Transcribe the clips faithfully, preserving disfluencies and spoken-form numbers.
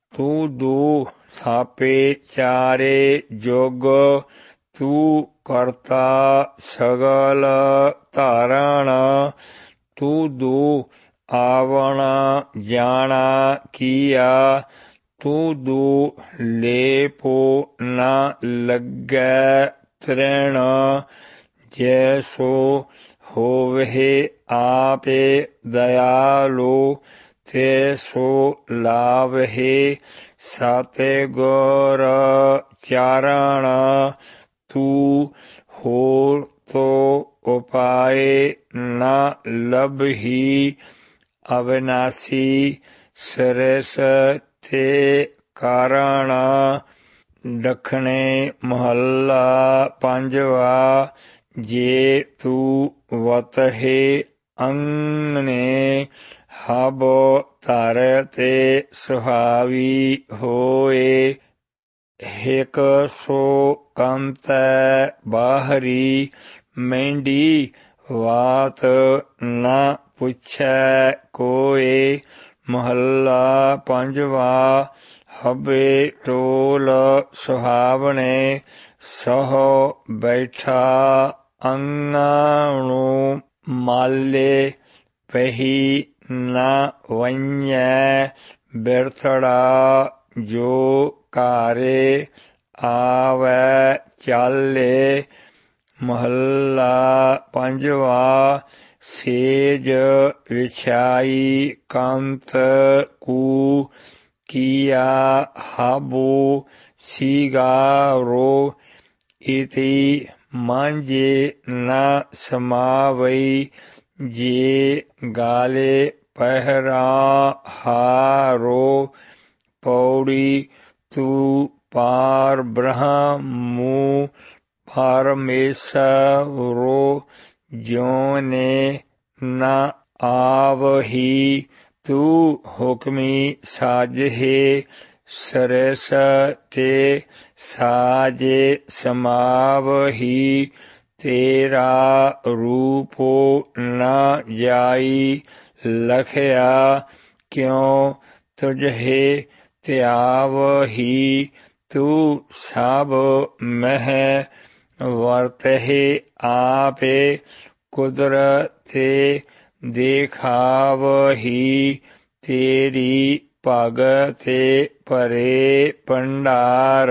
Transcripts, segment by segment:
ਤੂੰ ਦੂ ਥਾਪੇ ਚਾਰੇ ਜੁਗ, ਤੂੰ ਕਰਤਾ ਸਗਲ ਧਾਰਣ। ਤੂੰ ਦੂ ਆਵਣ ਜਾਣਾ ਕੀਆ, ਤੂੰ ਦੂ ਲੇਪੋ ਨ ਲੱਗੈ ਤ੍ਰੈਣ। ਜੈਸੋ ਹੋਵਹਿ ਆਪੇ ਦਇਆਲੋ, ਤੈਸੋ ਲਾਵਹਿ ਸਤਿਗੁਰ ਚਾਰਣ। ਤੂੰ ਹੋਰ ਤੋ ਉਪਾਇ ਨ ਲਭਹੀ, ਅਵਿਨਾਸੀ ਸ੍ਰਿਸ਼ ਤੇ ਕਾਰਣ। ਦੱਖਣੇ ਮਹੱਲਾ ਪੰਜਵਾ। ਜੇ ਤੂੰ ਵਤਹਿ ਅੰਗਨੇ, ਹਬ ਧਰ ਤੇ ਸੁਹਾਵੀ ਹੋਏ। ਹਿਕ ਸੋ ਕੰਤੈ ਬਾਹਰੀ, ਮਹਿੰਦੀ ਵਾਤ ਨ ਪੁੱਛੈ ਕੋਇ। ਮਹੱਲਾ ਪੰਜਵਾ। ਹਬੇ ਟੋਲ ਸੁਹਾਵਣੇ, ਸਹੁ ਬੈਠਾ ਅੰਗਣੁ ਮਾਲੇ। ਪਹੀ ਨ ਵੰਝੈ ਬਿਰਥੜਾ, ਜੋ ਘਾਰੇ ਆਵੈ ਚਾਲੇ। ਮਹੱਲਾ ਪੰਜਵਾ। ਸੇਜ ਵਿਛਾਈ ਕੰਤ ਕੂ, ਕੀਆ ਹਾਬੋ ਸੀਗਾਰੋ। ਇਤੀ ਮਾਂਝੇ ਨ ਸਮਾਵਈ, ਜੇ ਗਾਲੇ ਪਹਿਰਾ ਹਾਰੋ। ਪੌੜੀ। ਤੂੰ ਪਾਰ ਬ੍ਰਹਮੁ ਪਰਮੇਸਰੋ, ਜਿਉ ਨੇ ਨ ਆਵਹੀ। ਤੂੰ ਹੁਕਮੀ ਸਾਜਹਿ, ਸ੍ਰਿਸ਼ ਤੇ ਸਾਜੇ ਸਮਾਵਹੀ। ਤੇਰਾ ਰੂਪੋ ਨ ਜਾਈ ਲਖਿਆ, ਕਿਉ ਤੁਝਹਿ ਧਿਆਵਹੀ। ਤੂੰ ਸਭ ਮਹਿ ਵਰਤਹਿ ਆਪੇ, ਕੁਦਰਤਿ ਦੇਖਾਵਹੀ। ਤੇਰੀ ਭਗਤਿ ਭਰੇ ਭੰਡਾਰ,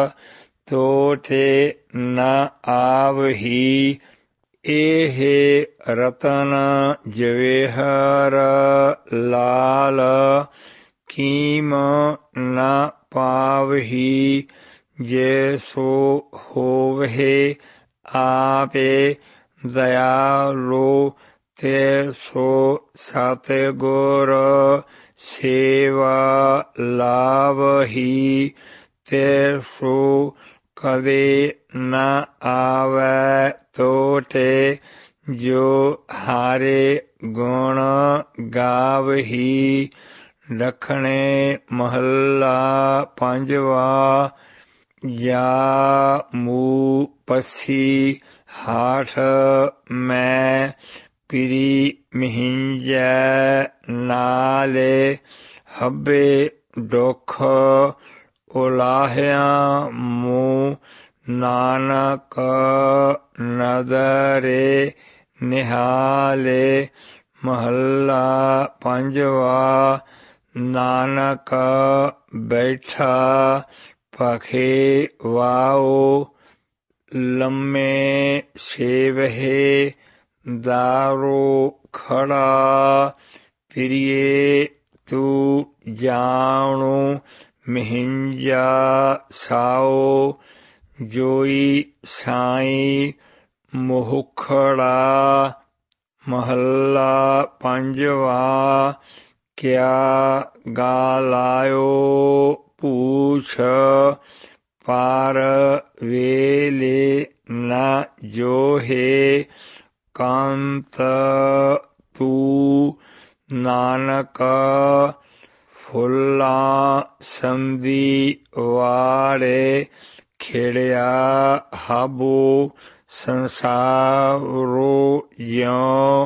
ਤੋਟਿ ਨ ਆਵਹੀ। ਏਹ ਰਤਨ ਜਵੇਹਰ ਲਾਲ, ਕੀਮ ਨ ਪਾਵਹੀ। ਜੈਸੋ ਹੋਵਹਿ ਆਪੇ ਦਇਆਲੋ, ਤੈਸੋ ਸਤਿਗੁਰ ਸੇਵਾ ਲਾਵਹੀ। ਤੈਸੋ ਕਦੇ ਨ ਆਵੈ ਤੋਟਿ, ਜੋ ਹਾਰੇ ਗੁਣ ਗਾਵਹੀ। ਦੱਖਣੇ ਮਹੱਲਾ ਪੰਜਵਾ। ਜਾ ਮੂ ਪਸੀ ਹਾਠ ਮੈਂ, ਪਿਰੀ ਮਿੰਜੈ ਨਾਲੇ। ਹਬੇ ਦੁਖ ਉਲਾਹਿਆ ਮੂੰ, ਨਾਨਕ ਨਦਰੇ ਨਿਹਾਲੇ। ਮਹੱਲਾ ਪੰਜਵਾ। ਨਾਨਕ ਬੈਠਾ ਭਖੇ ਵਾਉ, ਲੰਮੇ ਸੇਵਹਿ ਦਾਰੋ ਖੜਾ। ਪ੍ਰਿਯ ਤੂੰ ਜਾਣੁ ਮਿੰਜਾ ਸਾਉ, ਜੋਈ ਸਾਈ ਮੁਖੜਾ। ਮਹੱਲਾ ਪੰਜਵਾ। ਕਿਆ ਗਾਲਾਇਓ ਪੂਛ, ਪਾਰ ਵੇਲੇ ਨ ਜੋਹੇ। ਕੰਤ ਤੂੰ ਨਾਨਕ ਫੁੱਲਾਂ ਸੰਧੀ ਵਾੜੇ, ਖਿੜਿਆ ਹਾਬੋ ਸੰਸਾਰੋ ਜਿਉ।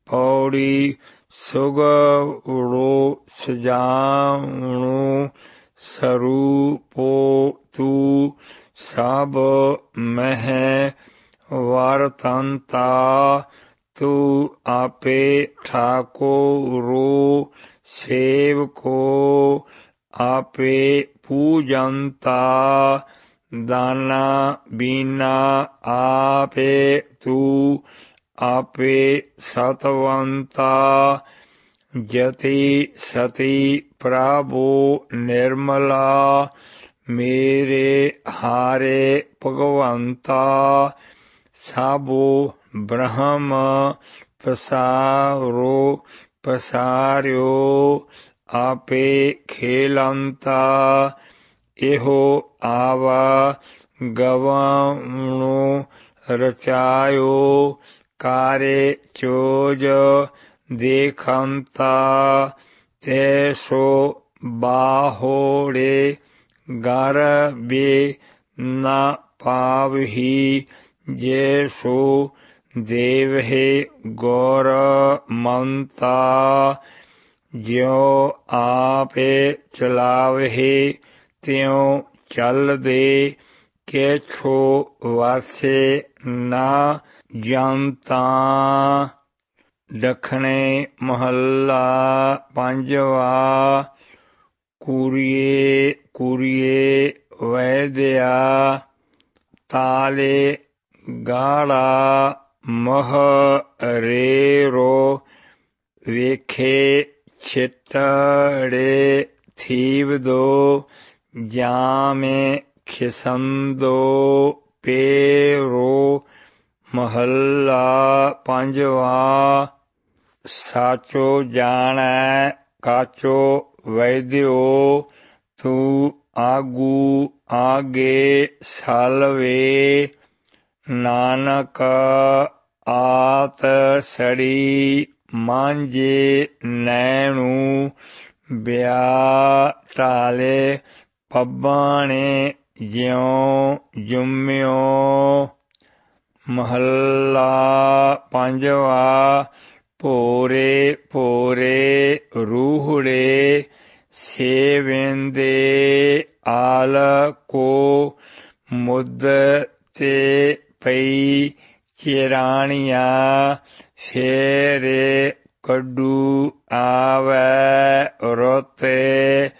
ਪੌੜੀ। ਸੁਗੜੋ ਸਜਾਵਣੁ ਸਰੂਪੋ ਤੂ ਸਭ ਮਹਿ ਵਰਤੰਤਾ ਤੂ ਆਪੇ ਠਾਕੁਰੋ ਸੇਵਕੋ ਆਪੇ ਪੂਜੰਤਾ ਦਾਨਾ ਬੀਨਾ ਆਪੇ ਤੂ ਆਪੇ ਸਤਵੰਤਾ ਜਤੀ ਸਤੀ ਪ੍ਰਭੂ ਨਿਰਮਲਾ ਮੇਰੇ ਹਾਰੇ ਭਗਵੰਤਾ ਸਾਬੋ ਬ੍ਰਹਮ ਪਸਾਰੋ ਪਸਾਰਿਓ ਆਪੇ ਖੇਲੰਤਾ ਇਹੋ ਆਵਾ ਗਵਾਉਣੋ ਰਚਾਇਓ ਕਾਰੇ ਚੋਜ ਦੇਖੰਤਾ ਤੈਸੋ ਬਾਹੋੜੇ ਗਰਬੇ ਨਾ ਪਾਵਹੀ ਜੈਸੋ ਦੇਵਹਿ ਗੌਰ ਮੰਤਾ ਜਿਉ ਆਪੇ ਚਲਾਵਹਿ ਤਿਉ ਚੱਲਦੇ ਕੇਛੋ ਵਾਸੇ ਨਾ ਜਨਤਾ। ਦੱਖਣੇ ਮਹੱਲਾ ਪੰਜਵਾ। ਕੁਰੀਏ ਕੁਰੀਏ ਵੈਦਿਆ ਤਾਲੇ ਗਾੜਾ ਮਹ ਰੇਰੋ ਵੇਖੇ ਛਿਟੜੇ ਥੀਵਦੋ ਜਾਮੇ ਖਿਸੰਦੋ ਪੇਰੋ। ਮਹੱਲਾ ਪੰਜਵਾ। ਸਾਚੋ ਜਾਣੈ ਕਾਚੋ ਵੈਦਿਓ ਤੂੰ ਆਗੂ ਆਗੇ ਸਲਵੇ। ਨਾਨਕ ਆਤ ਸੜੀ ਮਾਂਜੇ ਨੈਣੂ ਬਿਆ ਢਾਲੇ ਪੱਬਾਣੇ ਜਿਉ ਜੁੰਮਿਓ। ਮਹੱਲਾ ਪੰਜਵਾ। ਭੋਰੇ ਭੋਰੇ ਰੂਹੜੇ ਸੇਵਿੰਦੇ ਆਲ ਕੋ ਮੁੱਦ ਤੇ ਪਈ ਚਿਰਾਣੀਆਂ ਫੇਰੇ ਕੱਢੂ ਆਵੈ ਰੋਤੇ